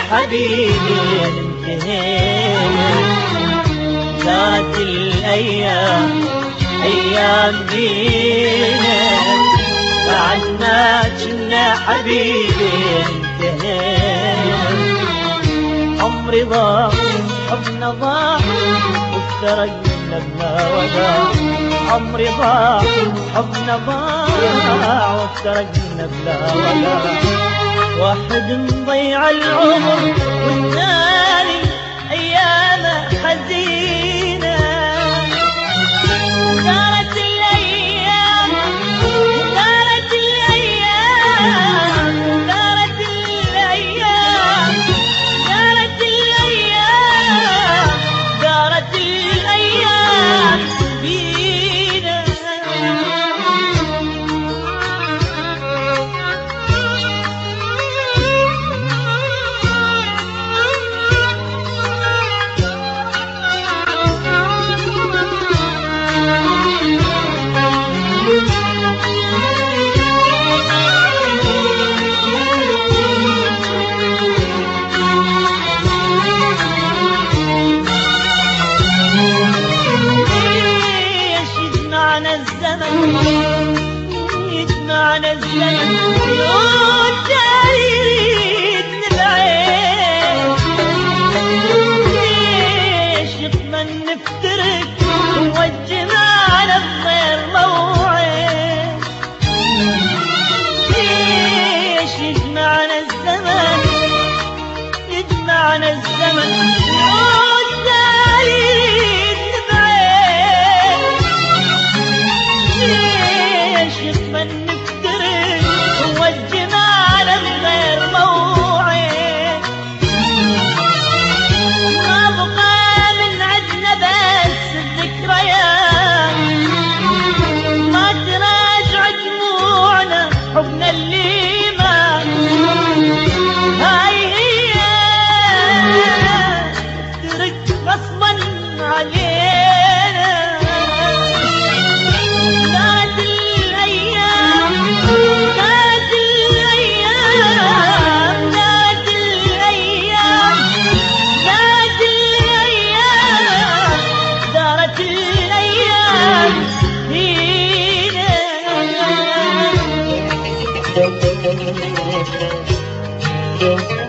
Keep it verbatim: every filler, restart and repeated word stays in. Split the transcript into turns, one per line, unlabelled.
حبيبي انتهينا، ذات الأيام أيام بينا، بعدنا كنا حبيبي انتهينا. عمري ضاع حبنا ضاع وافترقنا بلا وداع، عمري ضاع حبنا ضاع وافترقنا بلا وداع. واحد مضيع العمر والثاني أيامه حزينة، دارت الأيام دارت الأيام دارت الأيام دارت الأيام دارت الأيام بينا. يجمعنا الزمن والتاريخ نبعد، ليش يطمن نفترق والجمعنا بغير موعد، ليش يجمعنا الزمن يجمعنا الزمن والتاريخ نبعد، ليش يطمن نفترق والجمعنا بغير موعد. ما بقى من عدنا بس الذكريات، ما تراجع دموعنا حبنا اللي مات. هاي هي تفترق غصبا علينا، دارت الأيام دارت الأيام دارت الأيام دارت الأيام دارت الأيام بينا.